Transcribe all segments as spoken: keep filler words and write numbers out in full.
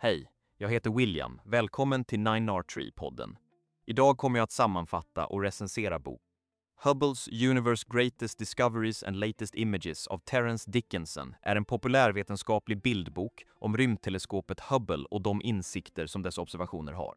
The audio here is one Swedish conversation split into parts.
Hej, jag heter William. Välkommen till Nine R Tree-podden. Idag kommer jag att sammanfatta och recensera bok Hubble's Universe Greatest Discoveries and Latest Images av Terence Dickinson är en populärvetenskaplig bildbok om rymdteleskopet Hubble och de insikter som dess observationer har.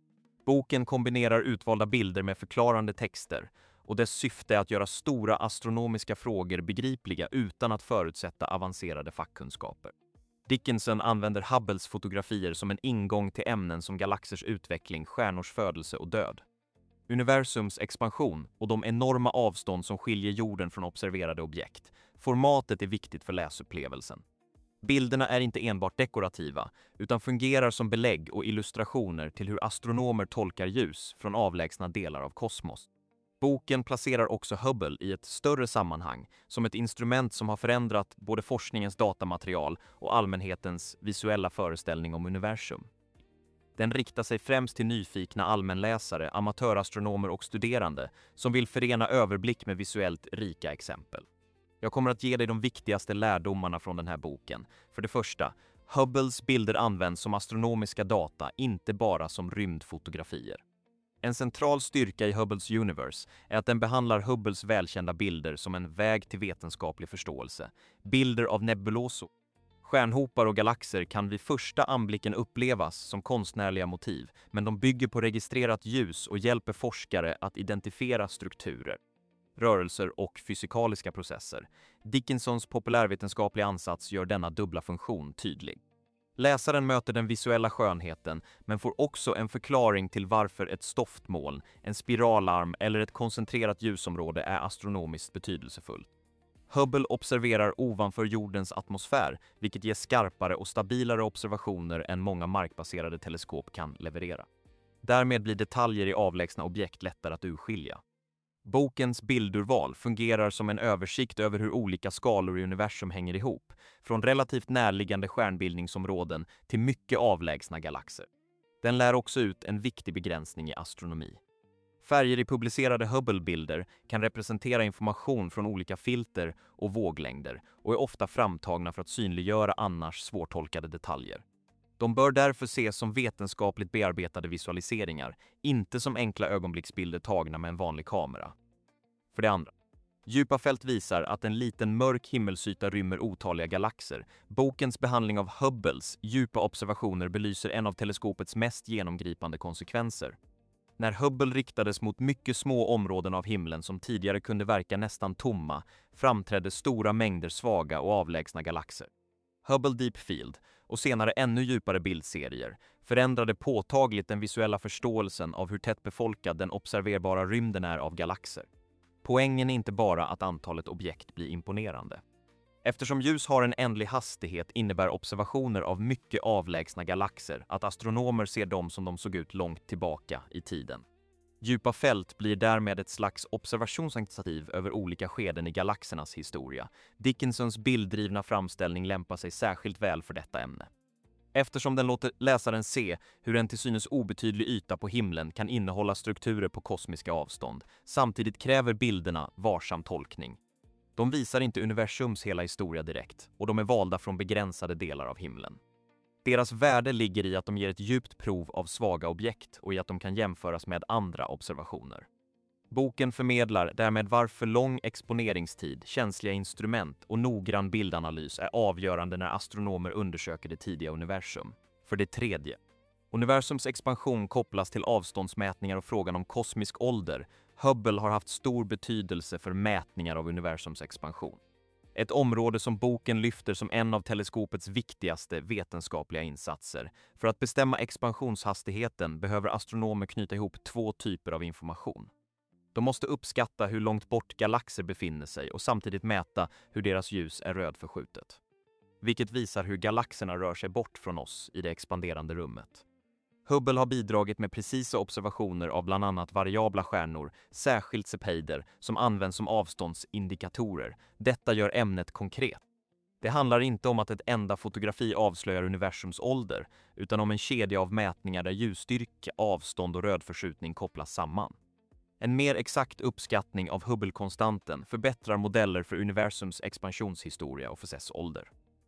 Boken kombinerar utvalda bilder med förklarande texter och dess syfte är att göra stora astronomiska frågor begripliga utan att förutsätta avancerade fackkunskaper. Dickinson använder Hubbles fotografier som en ingång till ämnen som galaxers utveckling, stjärnors födelse och död. Universums expansion och de enorma avstånd som skiljer jorden från observerade objekt. Formatet är viktigt för läsupplevelsen. Bilderna är inte enbart dekorativa utan fungerar som belägg och illustrationer till hur astronomer tolkar ljus från avlägsna delar av kosmos. Boken placerar också Hubble i ett större sammanhang som ett instrument som har förändrat både forskningens datamaterial och allmänhetens visuella föreställning om universum. Den riktar sig främst till nyfikna allmänläsare, amatörastronomer och studerande som vill förena överblick med visuellt rika exempel. Jag kommer att ge dig de viktigaste lärdomarna från den här boken. För det första, Hubbles bilder används som astronomiska data, inte bara som rymdfotografier. En central styrka i Hubbles Universe är att den behandlar Hubbles välkända bilder som en väg till vetenskaplig förståelse. Bilder av nebulosor, stjärnhopar och galaxer kan vid första anblicken upplevas som konstnärliga motiv, men de bygger på registrerat ljus och hjälper forskare att identifiera strukturer, rörelser och fysikaliska processer. Dickinsons populärvetenskapliga ansats gör denna dubbla funktion tydlig. Läsaren möter den visuella skönheten men får också en förklaring till varför ett stoftmoln, en spiralarm eller ett koncentrerat ljusområde är astronomiskt betydelsefullt. Hubble observerar ovanför jordens atmosfär, vilket ger skarpare och stabilare observationer än många markbaserade teleskop kan leverera. Därmed blir detaljer i avlägsna objekt lättare att urskilja. Bokens bildurval fungerar som en översikt över hur olika skalor i universum hänger ihop, från relativt närliggande stjärnbildningsområden till mycket avlägsna galaxer. Den lär också ut en viktig begränsning i astronomi. Färger i publicerade Hubble-bilder kan representera information från olika filter och våglängder och är ofta framtagna för att synliggöra annars svårtolkade detaljer. De bör därför ses som vetenskapligt bearbetade visualiseringar, inte som enkla ögonblicksbilder tagna med en vanlig kamera. För det andra, djupa fält visar att en liten mörk himmelsyta rymmer otaliga galaxer. Bokens behandling av Hubbles djupa observationer belyser en av teleskopets mest genomgripande konsekvenser. När Hubble riktades mot mycket små områden av himlen som tidigare kunde verka nästan tomma, framträdde stora mängder svaga och avlägsna galaxer. Hubble Deep Field och senare ännu djupare bildserier förändrade påtagligt den visuella förståelsen av hur tätt befolkad den observerbara rymden är av galaxer. Poängen är inte bara att antalet objekt blir imponerande. Eftersom ljus har en ändlig hastighet innebär observationer av mycket avlägsna galaxer att astronomer ser dem som de såg ut långt tillbaka i tiden. Djupa fält blir därmed ett slags observationsinitiativ över olika skeden i galaxernas historia. Dickinsons bilddrivna framställning lämpar sig särskilt väl för detta ämne. Eftersom den låter läsaren se hur en till synes obetydlig yta på himlen kan innehålla strukturer på kosmiska avstånd, samtidigt kräver bilderna varsam tolkning. De visar inte universums hela historia direkt, och de är valda från begränsade delar av himlen. Deras värde ligger i att de ger ett djupt prov av svaga objekt och i att de kan jämföras med andra observationer. Boken förmedlar därmed varför lång exponeringstid, känsliga instrument och noggrann bildanalys är avgörande när astronomer undersöker det tidiga universum. För det tredje, universums expansion kopplas till avståndsmätningar och frågan om kosmisk ålder. Hubble har haft stor betydelse för mätningar av universums expansion. Ett område som boken lyfter som en av teleskopets viktigaste vetenskapliga insatser. För att bestämma expansionshastigheten behöver astronomer knyta ihop två typer av information. De måste uppskatta hur långt bort galaxer befinner sig och samtidigt mäta hur deras ljus är rödförskjutet. Vilket visar hur galaxerna rör sig bort från oss i det expanderande rummet. Hubble har bidragit med precisa observationer av bland annat variabla stjärnor, särskilt sepeider, som används som avståndsindikatorer. Detta gör ämnet konkret. Det handlar inte om att ett enda fotografi avslöjar universums ålder, utan om en kedja av mätningar där ljusstyrka, avstånd och rödförskjutning kopplas samman. En mer exakt uppskattning av Hubble-konstanten förbättrar modeller för universums expansionshistoria och för dess ålder.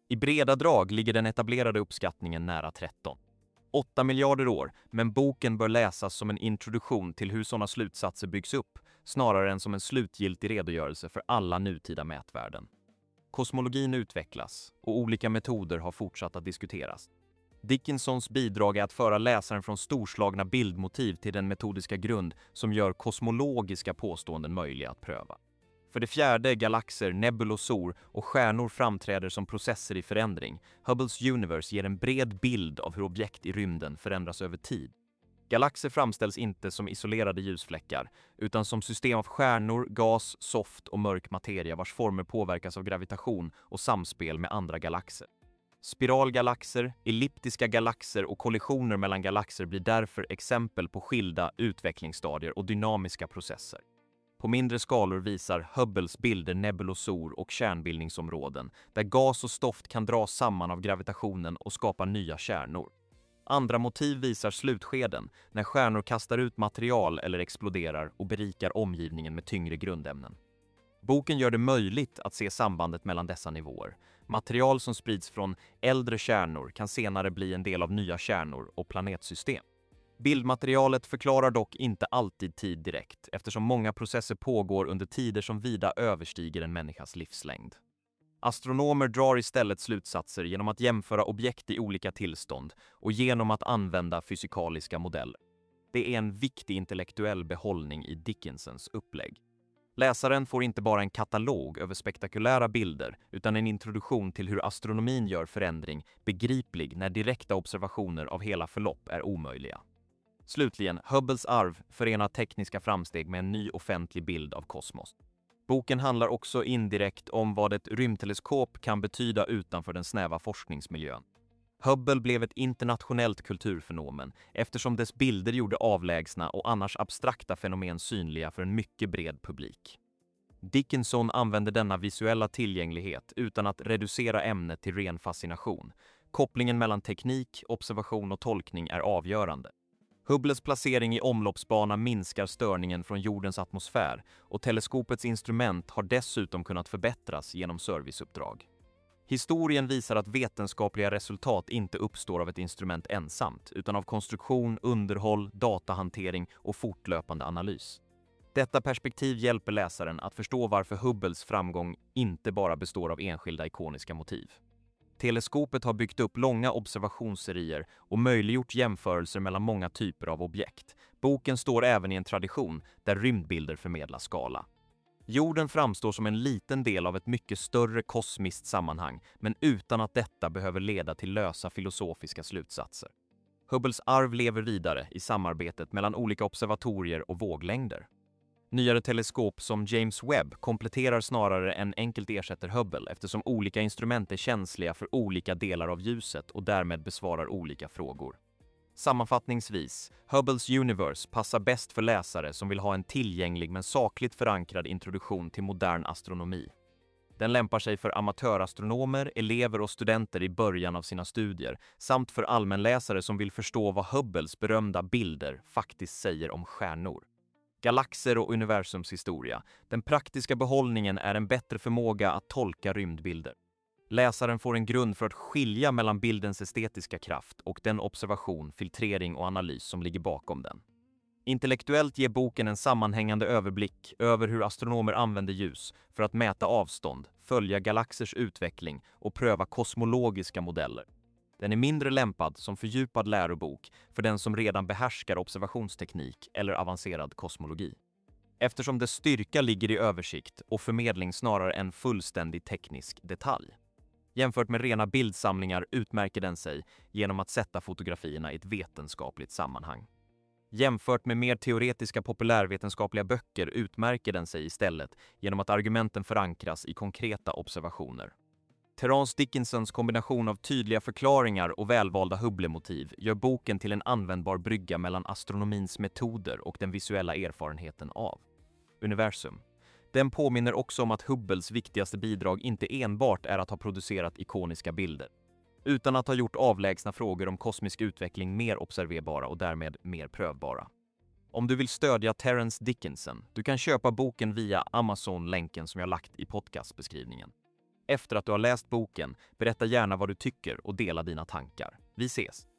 I breda drag ligger den etablerade uppskattningen nära tretton. åtta miljarder år, men boken bör läsas som en introduktion till hur sådana slutsatser byggs upp, snarare än som en slutgiltig redogörelse för alla nutida mätvärden. Kosmologin utvecklas och olika metoder har fortsatt att diskuteras. Dickinsons bidrag är att föra läsaren från storslagna bildmotiv till den metodiska grund som gör kosmologiska påståenden möjliga att pröva. För det fjärde, galaxer, nebulosor och stjärnor framträder som processer i förändring. Hubbles universe ger en bred bild av hur objekt i rymden förändras över tid. Galaxer framställs inte som isolerade ljusfläckar, utan som system av stjärnor, gas, soft och mörk materia vars former påverkas av gravitation och samspel med andra galaxer. Spiralgalaxer, elliptiska galaxer och kollisioner mellan galaxer blir därför exempel på skilda utvecklingsstadier och dynamiska processer. På mindre skalor visar Hubbles bilder nebulosor och kärnbildningsområden där gas och stoft kan dras samman av gravitationen och skapa nya kärnor. Andra motiv visar slutskeden när stjärnor kastar ut material eller exploderar och berikar omgivningen med tyngre grundämnen. Boken gör det möjligt att se sambandet mellan dessa nivåer. Material som sprids från äldre kärnor kan senare bli en del av nya kärnor och planetsystem. Bildmaterialet förklarar dock inte alltid tid direkt, eftersom många processer pågår under tider som vida överstiger en människas livslängd. Astronomer drar istället slutsatser genom att jämföra objekt i olika tillstånd och genom att använda fysikaliska modeller. Det är en viktig intellektuell behållning i Dickinsons upplägg. Läsaren får inte bara en katalog över spektakulära bilder utan en introduktion till hur astronomin gör förändring begriplig när direkta observationer av hela förlopp är omöjliga. Slutligen, Hubbles arv förenar tekniska framsteg med en ny offentlig bild av kosmos. Boken handlar också indirekt om vad ett rymdteleskop kan betyda utanför den snäva forskningsmiljön. Hubble blev ett internationellt kulturfenomen eftersom dess bilder gjorde avlägsna och annars abstrakta fenomen synliga för en mycket bred publik. Dickinson använde denna visuella tillgänglighet utan att reducera ämnet till ren fascination. Kopplingen mellan teknik, observation och tolkning är avgörande. Hubbles placering i omloppsbana minskar störningen från jordens atmosfär och teleskopets instrument har dessutom kunnat förbättras genom serviceuppdrag. Historien visar att vetenskapliga resultat inte uppstår av ett instrument ensamt, utan av konstruktion, underhåll, datahantering och fortlöpande analys. Detta perspektiv hjälper läsaren att förstå varför Hubbles framgång inte bara består av enskilda ikoniska motiv. Teleskopet har byggt upp långa observationsserier och möjliggjort jämförelser mellan många typer av objekt. Boken står även i en tradition där rymdbilder förmedlar skala. Jorden framstår som en liten del av ett mycket större kosmiskt sammanhang, men utan att detta behöver leda till lösa filosofiska slutsatser. Hubbles arv lever vidare i samarbetet mellan olika observatorier och våglängder. Nyare teleskop som James Webb kompletterar snarare än enkelt ersätter Hubble eftersom olika instrument är känsliga för olika delar av ljuset och därmed besvarar olika frågor. Sammanfattningsvis, Hubbles universe passar bäst för läsare som vill ha en tillgänglig men sakligt förankrad introduktion till modern astronomi. Den lämpar sig för amatörastronomer, elever och studenter i början av sina studier samt för allmänläsare som vill förstå vad Hubbles berömda bilder faktiskt säger om stjärnor. Galaxer och universums historia. Den praktiska behållningen är en bättre förmåga att tolka rymdbilder. Läsaren får en grund för att skilja mellan bildens estetiska kraft och den observation, filtrering och analys som ligger bakom den. Intellektuellt ger boken en sammanhängande överblick över hur astronomer använder ljus för att mäta avstånd, följa galaxers utveckling och pröva kosmologiska modeller. Den är mindre lämpad som fördjupad lärobok för den som redan behärskar observationsteknik eller avancerad kosmologi. Eftersom dess styrka ligger i översikt och förmedling snarare än fullständig teknisk detalj. Jämfört med rena bildsamlingar utmärker den sig genom att sätta fotografierna i ett vetenskapligt sammanhang. Jämfört med mer teoretiska populärvetenskapliga böcker utmärker den sig istället genom att argumenten förankras i konkreta observationer. Terence Dickinsons kombination av tydliga förklaringar och välvalda Hubble-motiv gör boken till en användbar brygga mellan astronomins metoder och den visuella erfarenheten av universum. Den påminner också om att Hubbles viktigaste bidrag inte enbart är att ha producerat ikoniska bilder, utan att ha gjort avlägsna frågor om kosmisk utveckling mer observerbara och därmed mer prövbara. Om du vill stödja Terence Dickinson, du kan köpa boken via Amazon-länken som jag lagt i podcastbeskrivningen. Efter att du har läst boken, berätta gärna vad du tycker och dela dina tankar. Vi ses!